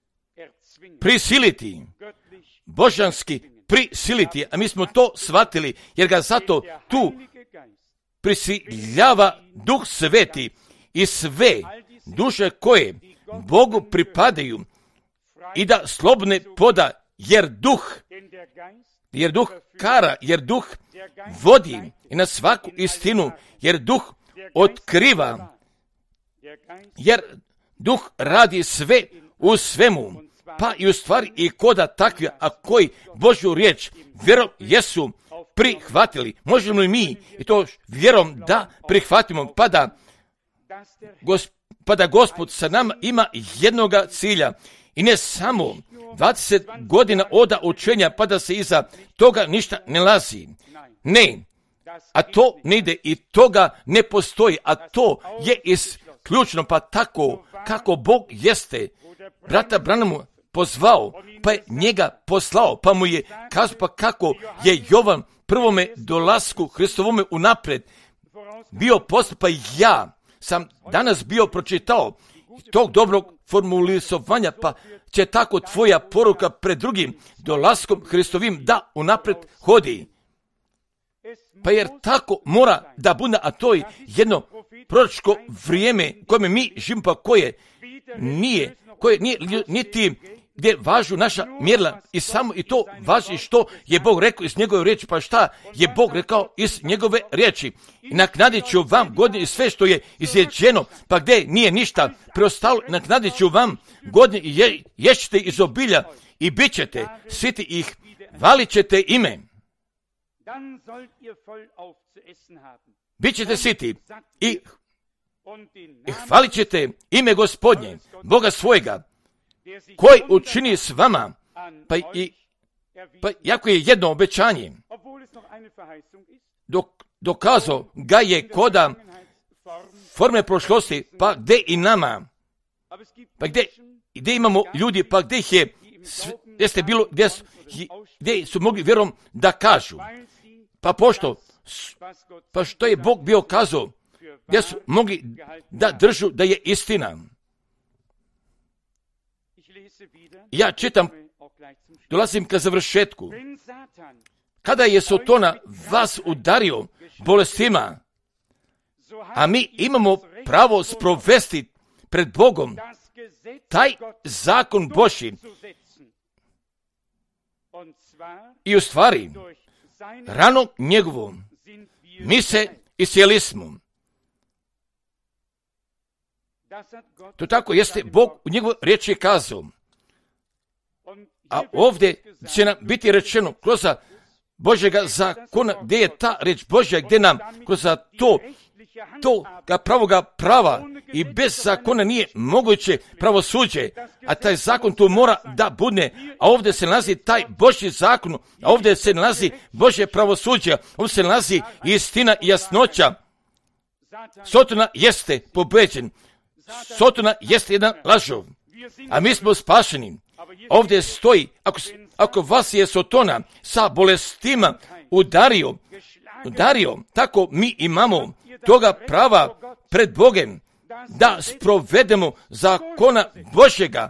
prisiliti, božanski prisiliti, a mi smo to shvatili, jer ga zato tu prisiljava Duh Sveti i sve duše koje Bogu pripadaju i da slobodne poda, jer duh, jer duh kara, jer duh vodi i na svaku istinu, jer duh otkriva, jer duh radi sve u svemu, pa i u stvari i koda takvi, a koji Božju riječ vjerom jesu prihvatili. Možemo li mi i to vjerom da prihvatimo, pa da, gosp, pa da Gospod sa nama ima jednoga cilja i ne samo dvadeset godina oda učenja, pa da se iza toga ništa ne lazi. Ne, a to ne ide i toga ne postoji, a to je isključno, pa tako kako Bog jeste brata Branamu pozvao, pa je njega poslao, pa mu je kazao, pa kako je Jovan prvome dolasku Hristovome unaprijed bio poslan, pa ja sam danas bio pročitao tog dobrog formulisovanja, pa će tako tvoja poruka pred drugim dolaskom Hristovim da unaprijed hodi. Pa jer tako mora da bude, a to je jedno proročko vrijeme kojeme mi živimo, pa koje nije, koje nije niti gdje važu naša mjerila i samo i to važi što je Bog rekao iz njegove riječi, pa šta je Bog rekao iz njegove riječi. I naknadit ću vam godine i sve što je izjeđeno, pa gdje nije ništa preostalo, naknadit ću vam godine i je, ješćete iz obilja i bit ćete siti ih, valit ćete ime. Bit ćete siti i, i hvalit ćete ime Gospodnje, Boga svojega, koji učini s vama, pa i pa jako je jedno obećanje, dok dokazao ga je koda forme prošlosti, pa gdje i nama, pa gdje, gdje imamo ljudi, pa gdje ih je, gdje ste bilo, gdje su, gdje su mogli vjerom da kažu, pa pošto, pa što je Bog bio kazao, gdje su mogli da držu da je istina. Ja čitam, dolazim ka završetku. Kada je Sotona vas udario bolestima, a mi imamo pravo sprovesti pred Bogom taj zakon Božji, i u stvari ranom njegovom mi se iscijeli smo. To tako jeste Bog u njegovoj riječi kazao. A ovdje će nam biti rečeno kroz Božjega zakona, gdje je ta reč Božja, gdje nam kroz to, to ga pravoga prava i bez zakona nije moguće pravosuđe, a taj zakon tu mora da bude, a ovdje se nalazi taj Božji zakon, a ovdje se nalazi Božje pravosuđe, ovdje se nalazi istina i jasnoća. Sotona jeste pobeđen, Sotona jeste jedan lažov, a mi smo spašeni. Ovdje stoji, ako, ako vas je Sotona sa bolestima udario, udario, tako mi imamo toga prava pred Bogem da sprovedemo zakona Božjega.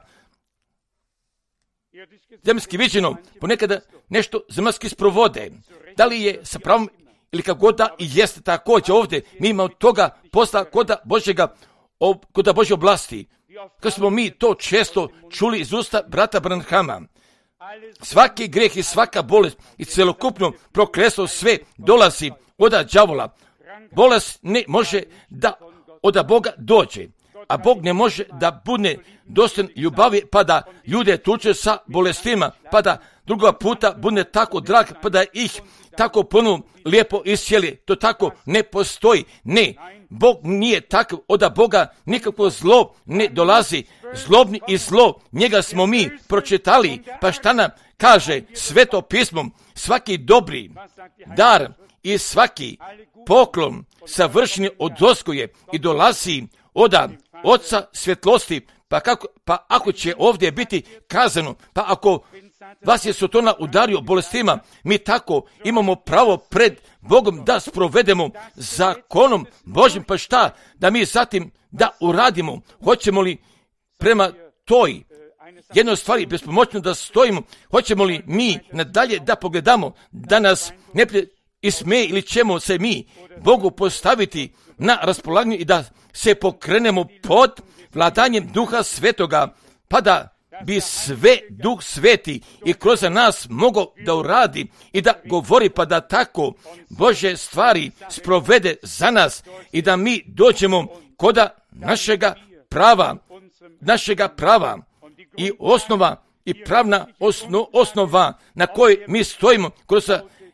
Zemaljski viđeno, ponekada nešto zemaljski sprovode. Da li je sa pravom ili kako god da i jeste također ovdje, mi imamo toga posla koda Božjega, koda Božje oblasti. Kad smo mi to često čuli iz usta brata Branhama, svaki greh i svaka bolest i celokupno prokletstvo sve dolazi od đavola. Bolest ne može da od Boga dođe, a Bog ne može da bude dostojan ljubavi pa da ljude tuče sa bolestima, pa da druga puta bude tako drag, pa da ih tako puno lijepo iscijeli. To tako ne postoji. Ne, Bog nije takav, od Boga nikakvo zlo ne dolazi. Zlobni i zlo, njega smo mi pročitali, pa šta nam kaže Sveto pismo? Svaki dobri dar i svaki poklon savršeni odoskuje i dolazi od Oca svjetlosti. Pa, kako, pa ako će ovdje biti kazano, pa ako vas je Sotona udario bolestima, mi tako imamo pravo pred Bogom da sprovedemo zakonom Božim. Pa šta da mi zatim da uradimo? Hoćemo li prema toj jednoj stvari bespomoćno da stojimo? Hoćemo li mi nadalje da pogledamo da nas ne ismeje ili ćemo se mi Bogu postaviti na raspolaganju i da se pokrenemo pod vladanjem Duha Svetoga, pa da bi sve Duh Sveti i kroz nas mogao da uradi i da govori, pa da tako Božje stvari sprovede za nas i da mi dođemo koda našega prava, našega prava i osnova i pravna osno, osnova na kojoj mi stojimo kroz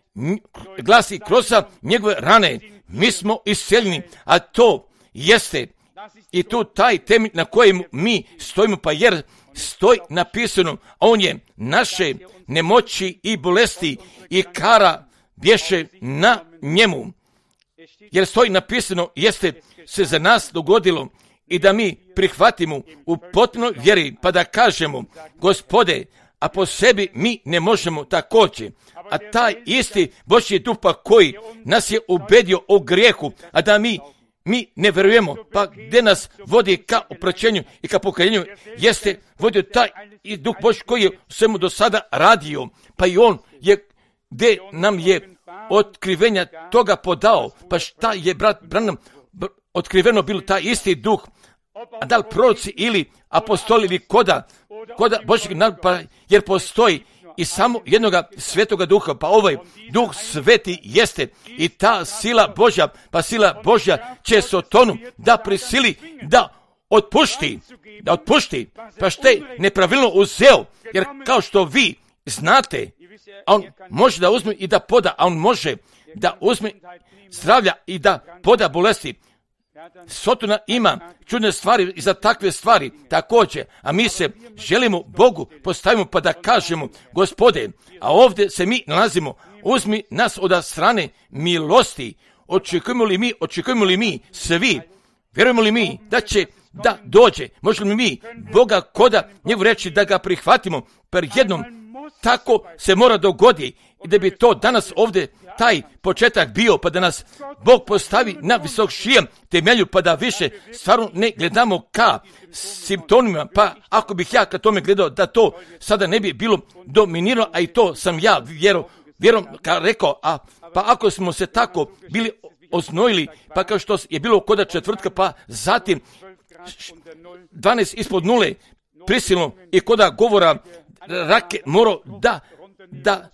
glasi kroz njegove rane mi smo isceljeni, a to jeste i tu taj temelj na kojem mi stojimo, pa jer stoji napisano, on je naše nemoći i bolesti i kara bješe na njemu. Jer stoji napisano, jeste se za nas dogodilo i da mi prihvatimo u potpunoj vjeri, pa da kažemo, Gospode, a po sebi mi ne možemo također. A taj isti Božji duh pa koji nas je ubedio o grijehu, a da mi mi ne vjerujemo, pa gdje nas vodi ka opraćenju i ka pokajanju, jeste vodio taj i Duh Božji koji je svemu do sada radio, pa i on je gdje nam je otkrivenja toga podao. Pa šta je brat Branham otkriveno bilo taj isti Duh, a da li proroci ili apostoli ili koda, koda Božjeg naroda, pa jer postoji i samo jednoga svetoga duha, pa ovaj Duh Sveti jeste i ta sila Božja, pa sila Božja će Sotonu da prisili, da otpušti, da otpušti, pa što je nepravilno uzeo, jer kao što vi znate, on može da uzme i da poda, a on može da uzme zdravlja i da poda bolesti. Sotona ima čudne stvari i za takve stvari također, a mi se želimo Bogu postavimo pa da kažemo, Gospode, a ovdje se mi nalazimo, uzmi nas od strane milosti. Očekujemo li mi, očekujemo li mi svi, vjerujemo li mi da će da dođe, možemo li mi Boga koda njegu reći da ga prihvatimo, per jednom tako se mora dogodi i da bi to danas ovdje taj početak bio, pa da nas Bog postavi na visokšijem temelju, pa da više stvarno ne gledamo ka simptomima, pa ako bih ja ka tome gledao da to sada ne bi bilo dominirano, a i to sam ja vjero, vjerom ka rekao, a pa ako smo se tako bili oznojili, pa kao što je bilo koda četvrtka, pa zatim dvanaest ispod nule prisilno i koda govora rake morao da, da,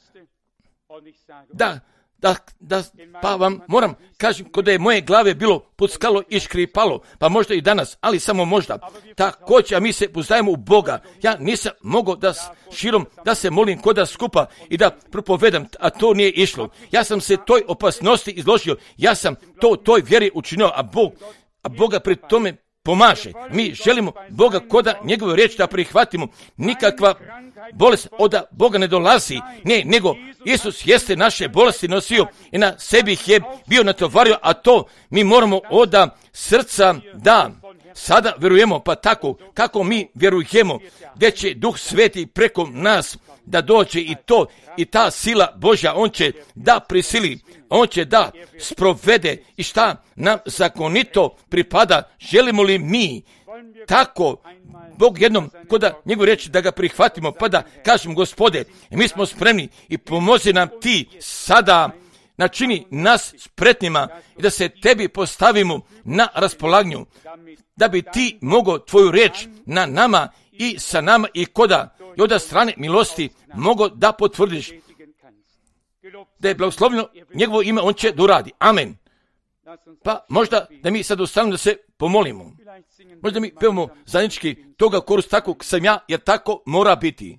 da, da, da, pa vam moram kažem, kod je moje glave bilo puckalo i škripalo, pa možda i danas, ali samo možda. Također, a mi se poznajemo u Boga. Ja nisam mogao da širom, da se molim koda skupa i da propovedam, a to nije išlo. Ja sam se toj opasnosti izložio, ja sam to toj vjeri učinio, a Bog, a Boga pri tome pomaže. Mi želimo Boga koda njegove riječi da prihvatimo. Nikakva bolest od Boga ne dolazi, ne, nego Isus jeste naše bolesti nosio i na sebi ih je bio natovario, a to mi moramo od srca da sada vjerujemo, pa tako kako mi vjerujemo gdje će Duh Sveti preko nas da dođe i to i ta sila Božja, on će da prisili, on će da sprovede i šta nam zakonito pripada. Želimo li mi tako Bog jednom koda njegov reći da ga prihvatimo, pa da kažemo, Gospode, mi smo spremni i pomozi nam ti sada, načini nas spretnima i da se tebi postavimo na raspolaganju, da bi ti mogao tvoju riječ na nama i sa nama i koda i od strane milosti mogo da potvrdiš da je blagoslovljeno njegovo ime, on će da uradi. Amen. Pa možda da mi sad ostavimo da se pomolimo. Možda mi pevamo zajednički toga korus tako sam ja, jer tako mora biti.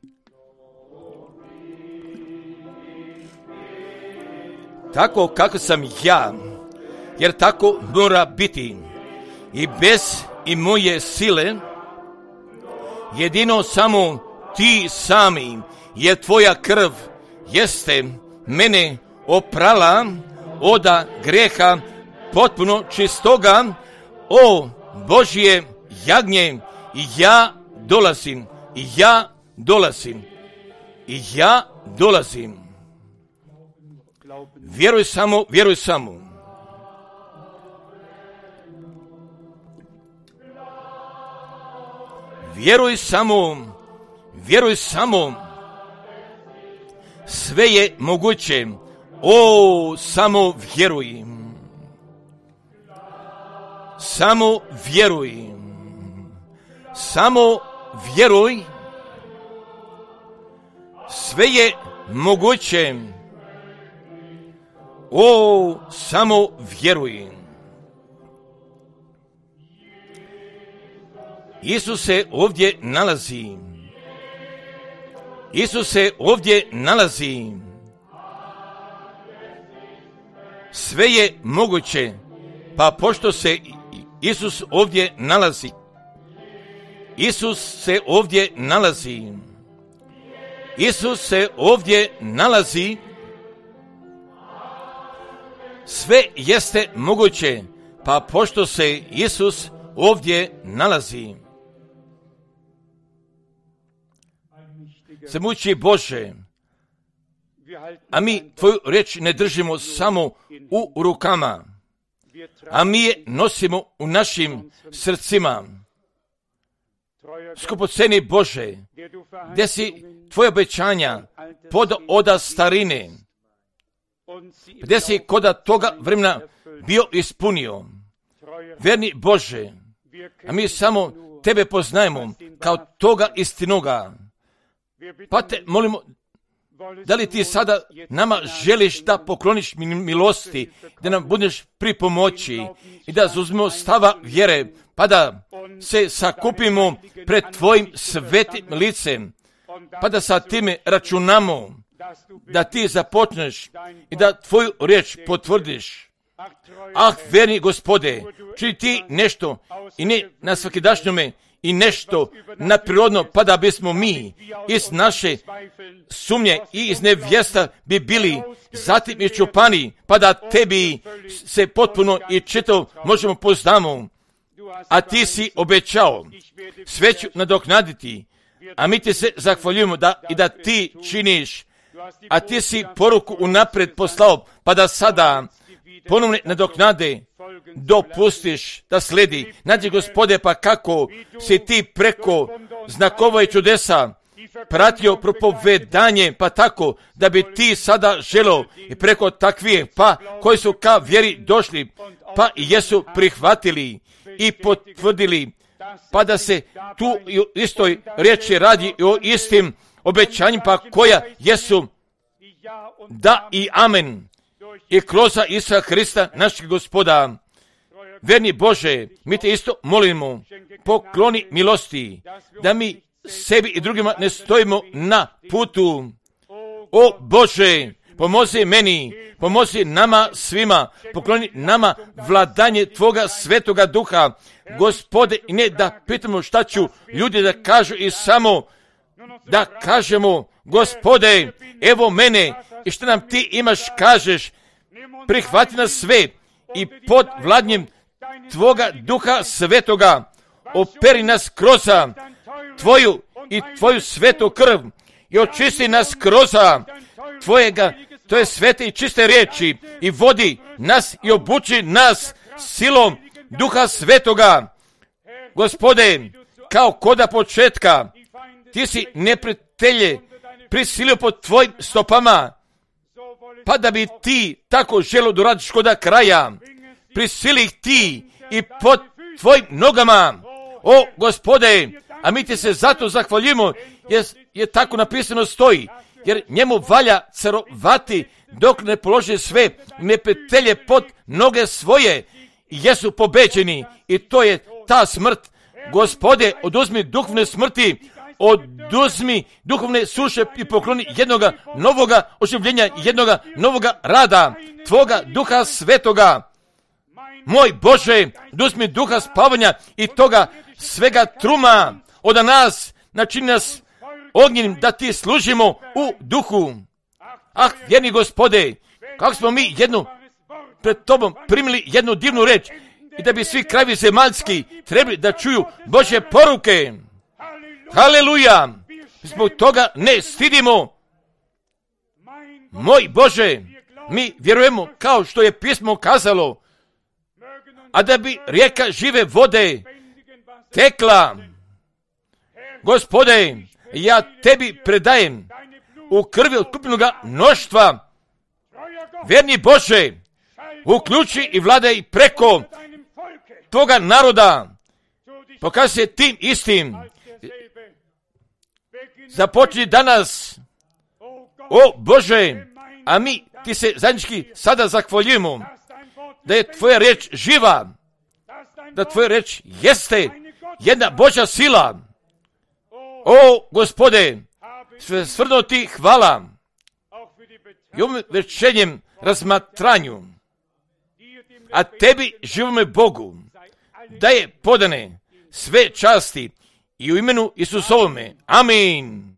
Tako kako sam ja, jer tako mora biti. I bez i moje sile, jedino samo ti sami, jer tvoja krv jeste mene oprala oda greha potpuno čistoga. O Božje jagnje, i ja dolazim, i ja dolazim, i ja dolazim. Vjeruj samo, vjeruj samo. Vjeruj samo, vjeruj samo. Sve je moguće. O, samo vjeruj. Samo vjeruj. Samo vjeruj. Sve je moguće. O, samo vjeruj. Isus se ovdje nalazi. Isus se ovdje nalazi. Sve je moguće, pa pošto se Isus ovdje nalazi, Isus se ovdje nalazi, Isus se ovdje nalazi, sve jeste moguće, pa pošto se Isus ovdje nalazi. Svemoćni Bože, a mi tvoju riječ ne držimo samo u rukama, a mi je nosimo u našim srcima. Skupoceni Bože, gdje si tvoje obećanja pod oda starine, gdje si koda toga vremena bio ispunio. Verni Bože, a mi samo tebe poznajemo kao toga istinoga. Pa te molimo, da li ti sada nama želiš da pokloniš milosti, da nam budeš pri pomoći i da zauzmemo stava vjere, pa da se sakupimo pred tvojim svetim licem, pa da sa time računamo da ti započneš i da tvoju riječ potvrdiš. Ah, verni Gospode, čini ti nešto i ne na svakidašnjome i nešto naprirodno, pa da bismo mi iz naše sumnje i iz nevjesta bi bili zatim i čupani, pa da tebi se potpuno i čitav možemo poznamo. A ti si obećao, sve ću nadoknaditi, a mi ti se zahvaljujemo da i da ti činiš, a ti si poruku unapred poslao, pa da sada ponovne nadoknade dopustiš da sledi. Nađi Gospode, pa kako si ti preko znakova i čudesa pratio propovedanje, pa tako da bi ti sada želo i preko takvih, pa koji su ka vjeri došli, pa i jesu prihvatili i potvrdili, pa da se tu u istoj riječi radi o istim obećanjima, pa koja jesu da i amen i kroz Isusa Hrista našeg Gospoda. Verni Bože, mi te isto molimo, pokloni milosti, da mi sebi i drugima ne stojimo na putu. O Bože, pomozi meni, pomozi nama svima, pokloni nama vladanje Tvoga Svetoga Duha. Gospode, i ne da pitamo šta ću ljudi da kažu i samo da kažemo, Gospode, evo mene i što nam ti imaš kažeš, prihvati nas sve i pod vladnjem Tvoga Duha Svetoga operi nas kroz Tvoju i Tvoju svetu krv i očisti nas kroz Tvojega, to je svete i čiste riječi i vodi nas i obuči nas silom Duha Svetoga. Gospode, kao koda početka, ti si neprijatelje prisilio pod Tvojim stopama, pa da bi ti tako želo da radiš koda kraja, prisili ih ti i pod Tvojim nogama. O Gospode, A mi ti se zato zahvaljujemo, jer je tako napisano stoji, jer njemu valja carovati dok ne položi sve nepetelje pod noge svoje, jesu pobeđeni. I to je ta smrt. Gospode, oduzmi duhovne smrti, oduzmi duhovne suše i pokloni jednoga novoga oživljenja, jednoga novoga rada, tvoga duha svetoga. Moj Bože, oduzmi duha spavanja i toga svega truma od nas, načini nas ognjenim da ti služimo u duhu. Ah, vjerni Gospode, kako smo mi jednu pred tobom primili jednu divnu reč i da bi svi krajevi zemaljski trebali da čuju Božje poruke. Haleluja! Zbog toga ne stidimo. Moj Bože, mi vjerujemo kao što je pismo kazalo, a da bi rijeka žive vode tekla. Gospode, ja tebi predajem u krvi otkupljenoga mnoštva. Vjerni Bože, uključi i vladaj preko toga naroda. Pokaži se tim istim. Započni danas, o Bože, a mi ti se zajednički sada zahvaljujemo da je tvoja reč živa, da tvoja reč jeste jedna Božja sila. O Gospode, sve svrno ti hvala i ovom večernjem razmatranju, a tebi živome Bogu da je podane sve časti i u imenu Isusovome. Amin.